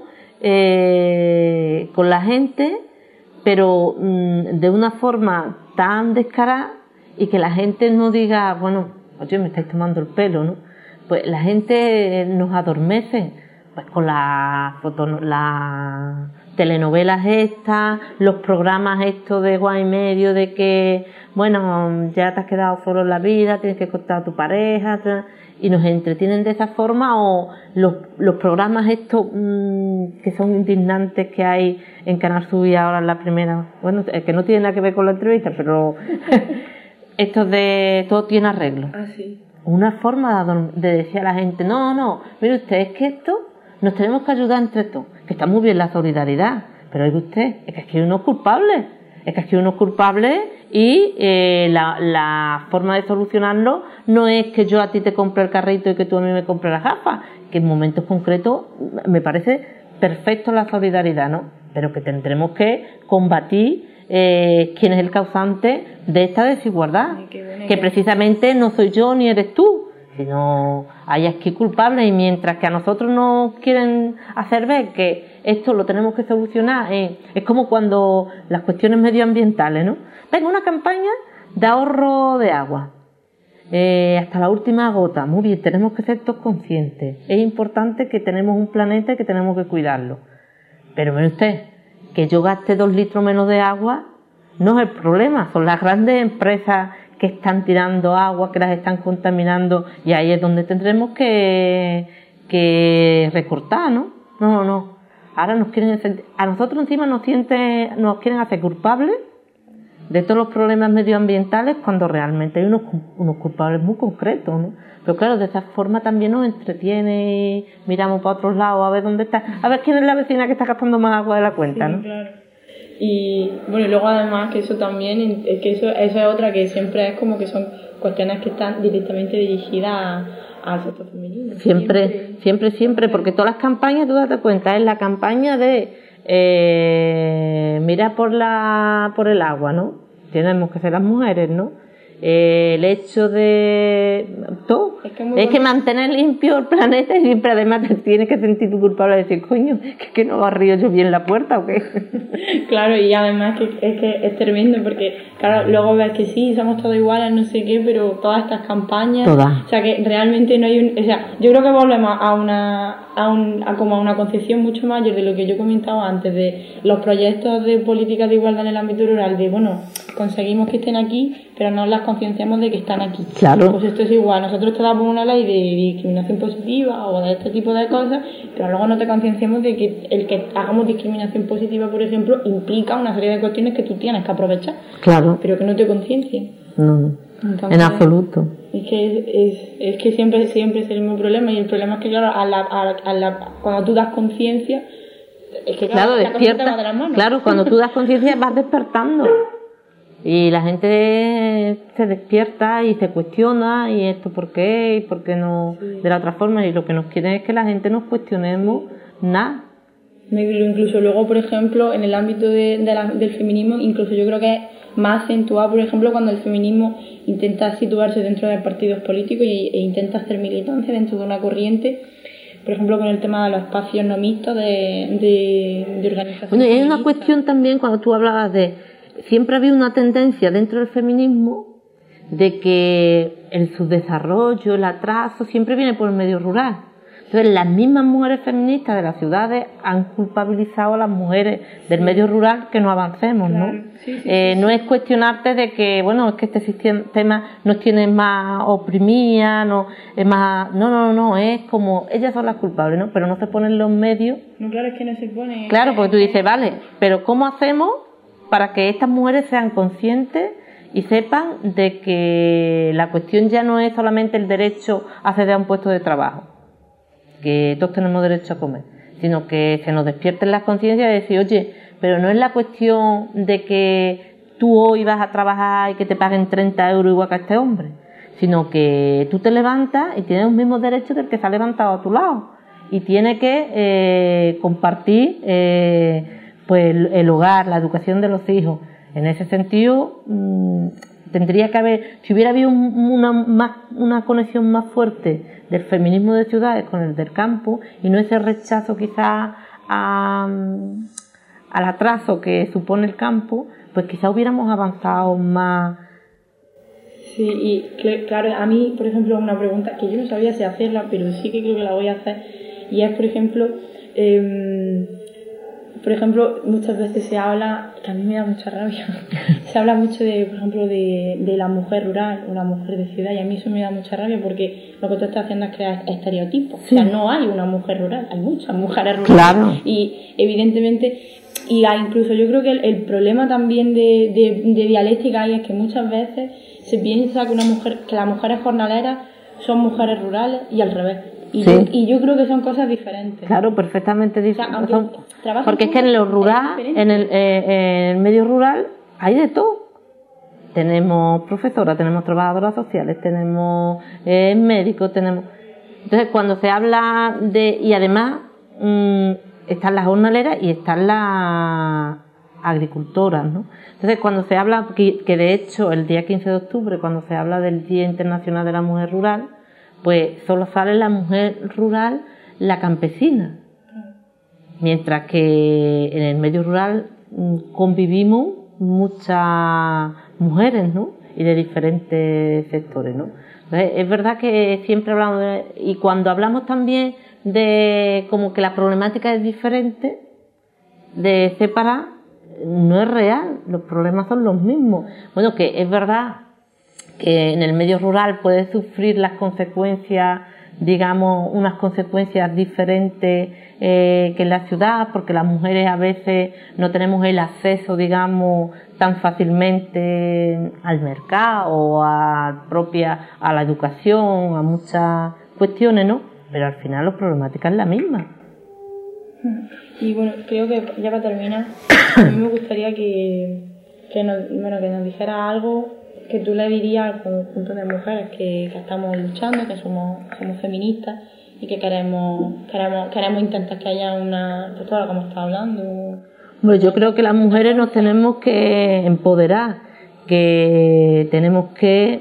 la gente, pero de una forma tan descarada, y que la gente no diga, bueno, oye, me estáis tomando el pelo, ¿no? Pues la gente nos adormece, pues con las telenovelas estas, los programas estos de Guay Medio, de que, bueno, ya te has quedado solo en la vida, tienes que cortar a tu pareja, y nos entretienen de esa forma, o los programas estos que son indignantes que hay en Canal Sur ahora en la primera, bueno, que no tiene nada que ver con la entrevista, pero estos de todo tiene arreglo. Ah, sí. Una forma de decir a la gente, no, mire usted, es que esto nos tenemos que ayudar entre todos, que está muy bien la solidaridad, pero oiga usted, es que aquí hay unos culpables, y la forma de solucionarlo no es que yo a ti te compre el carrito y que tú a mí me compres las gafas, que en momentos concretos me parece perfecto la solidaridad, ¿no? Pero que tendremos que combatir quién es el causante de esta desigualdad, que precisamente no soy yo ni eres tú, sino hay aquí culpables, y mientras que a nosotros nos quieren hacer ver que esto lo tenemos que solucionar, es como cuando las cuestiones medioambientales, ¿no? Venga, una campaña de ahorro de agua, hasta la última gota, muy bien, tenemos que ser todos conscientes, es importante que tenemos un planeta y que tenemos que cuidarlo, pero mire usted, que yo gaste 2 litros menos de agua no es el problema, son las grandes empresas que están tirando agua, que las están contaminando, y ahí es donde tendremos que que recortar, ¿no? No. Ahora a nosotros encima nos quieren hacer culpables de todos los problemas medioambientales cuando realmente hay unos culpables muy concretos, ¿no? Pero claro, de esa forma también nos entretiene, miramos para otros lados a ver dónde está, a ver quién es la vecina que está gastando más agua de la cuenta, ¿no? Sí, claro. Y bueno, y luego además que eso también, que eso es otra que siempre es como que son cuestiones que están directamente dirigidas al sector femenino. Siempre, porque todas las campañas, tú date cuenta, es la campaña de mira por el agua, ¿no? Tenemos que ser las mujeres, ¿no? El hecho de todo es que mantener limpio el planeta y siempre además te tienes que sentir tu culpable de decir, coño, que no barrio yo bien la puerta o qué. Claro, y además que es tremendo porque claro, luego ves que sí, somos todos iguales, no sé qué, pero todas estas campañas, todas. O sea que realmente no hay o sea, yo creo que volvemos a una concepción mucho mayor de lo que yo comentaba antes de los proyectos de políticas de igualdad en el ámbito rural, de bueno, conseguimos que estén aquí, pero no las concienciamos de que están aquí. Claro. Pues esto es igual, nosotros te damos una ley de discriminación positiva o de este tipo de cosas, pero luego no te concienciamos de que el que hagamos discriminación positiva, por ejemplo, implica una serie de cuestiones que tú tienes que aprovechar. Claro. Pero que no te conciencien. No. Entonces, en absoluto. Es que siempre es el mismo problema, y el problema es que claro, cuando tú das conciencia, es que claro, despierta, claro, cuando tú das conciencia vas despertando y la gente se despierta y se cuestiona, y esto por qué y por qué no de la otra forma, y lo que nos quieren es que la gente nos cuestionemos nada. Incluso luego, por ejemplo, en el ámbito del feminismo, incluso yo creo que es más acentuado, por ejemplo, cuando el feminismo intenta situarse dentro de partidos políticos e intenta hacer militancia dentro de una corriente, por ejemplo, con el tema de los espacios no mixtos de organización. Bueno, y hay una cuestión también cuando tú hablabas de... Siempre ha habido una tendencia dentro del feminismo de que el subdesarrollo, el atraso, siempre viene por el medio rural. Entonces, las mismas mujeres feministas de las ciudades han culpabilizado a las mujeres del medio rural que no avancemos, ¿no? Claro. Sí. No es cuestionarte de que, bueno, es que este sistema nos tiene más oprimidas, no, es como, ellas son las culpables, ¿no? Pero no se ponen los medios. No, claro, es que no se pone. Claro, porque tú dices, vale, pero ¿cómo hacemos para que estas mujeres sean conscientes y sepan de que la cuestión ya no es solamente el derecho a acceder a un puesto de trabajo, que todos tenemos derecho a comer, sino que se nos despierten las conciencias de decir, oye, pero no es la cuestión de que tú hoy vas a trabajar y que te paguen 30 euros igual que a este hombre, sino que tú te levantas y tienes los mismos derechos del que se ha levantado a tu lado y tiene que compartir pues el hogar, la educación de los hijos. En ese sentido, tendría que haber, si hubiera habido una conexión más fuerte del feminismo de ciudades con el del campo, y no ese rechazo quizás al atraso que supone el campo, pues quizás hubiéramos avanzado más. Sí, y claro, a mí, por ejemplo, una pregunta que yo no sabía si hacerla, pero sí que creo que la voy a hacer, y es, por ejemplo, muchas veces se habla, que a mí me da mucha rabia, se habla mucho de, por ejemplo, de la mujer rural o la mujer de ciudad, y a mí eso me da mucha rabia porque lo que tú estás haciendo es crear estereotipos. Sí. O sea, no hay una mujer rural, hay muchas mujeres rurales. Claro. Y evidentemente, incluso yo creo que el problema también de dialéctica ahí es que muchas veces se piensa que las mujeres jornaleras son mujeres rurales y al revés. Y yo creo que son cosas diferentes. Claro, perfectamente diferentes. O sea, porque es que en lo rural, en el medio rural, hay de todo. Tenemos profesoras, tenemos trabajadoras sociales, tenemos médicos, tenemos... Entonces, cuando se habla de... Y además, están las jornaleras y están las agricultoras, ¿no? Entonces, cuando se habla, que de hecho, el día 15 de octubre, cuando se habla del Día Internacional de la Mujer Rural, pues solo sale la mujer rural, la campesina. Mientras que en el medio rural convivimos muchas mujeres, ¿no? Y de diferentes sectores, ¿no? Entonces, es verdad que siempre hablamos y cuando hablamos también de como que la problemática es diferente, de separar, no es real, los problemas son los mismos. Bueno, que es verdad que en el medio rural puedes sufrir las consecuencias digamos, unas consecuencias diferentes que en la ciudad, porque las mujeres a veces no tenemos el acceso, digamos, tan fácilmente al mercado o a la educación, a muchas cuestiones, ¿no? Pero al final la problemática es la misma. Y bueno, creo que ya para terminar, a mí me gustaría que nos dijera algo que tú le dirías al conjunto de mujeres que estamos luchando, que somos feministas y que queremos intentar que haya pues todo lo que hemos estado hablando. Bueno, yo creo que las mujeres nos tenemos que empoderar, que tenemos que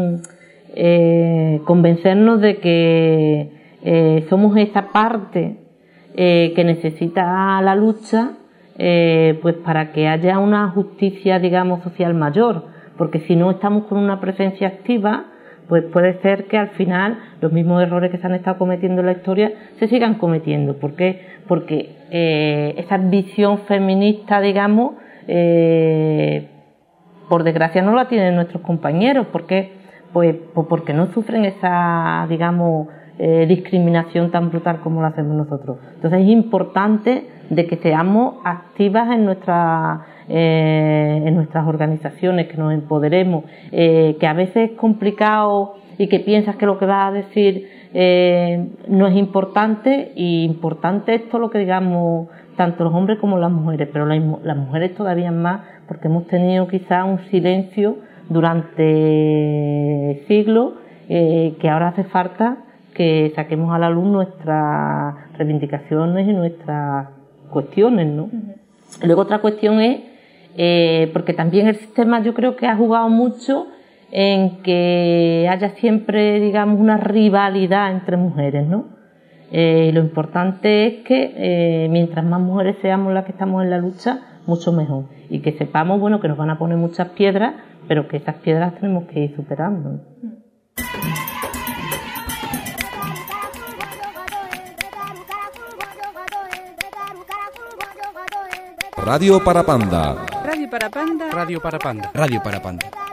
convencernos de que somos esa parte que necesita la lucha, pues para que haya una justicia, digamos, social mayor, porque si no estamos con una presencia activa, pues puede ser que al final los mismos errores que se han estado cometiendo en la historia se sigan cometiendo. ¿Por qué? Porque esa visión feminista, digamos, por desgracia no la tienen nuestros compañeros. ¿Por qué? Pues porque no sufren esa, digamos, discriminación tan brutal como lo hacemos nosotros. Entonces es importante de que seamos activas en nuestras organizaciones, que nos empoderemos, que a veces es complicado y que piensas que lo que vas a decir no es importante, y importante es todo lo que digamos tanto los hombres como las mujeres, pero las mujeres todavía más, porque hemos tenido quizás un silencio durante siglos, que ahora hace falta que saquemos a la luz nuestras reivindicaciones y nuestras cuestiones, ¿no? Uh-huh. Luego otra cuestión es, porque también el sistema yo creo que ha jugado mucho en que haya siempre, digamos, una rivalidad entre mujeres, ¿no? Lo importante es que mientras más mujeres seamos las que estamos en la lucha, mucho mejor. Y que sepamos, bueno, que nos van a poner muchas piedras, pero que esas piedras tenemos que ir superando, ¿no? Radio para Panda. Radio para Panda. Radio para Panda. Radio para Panda.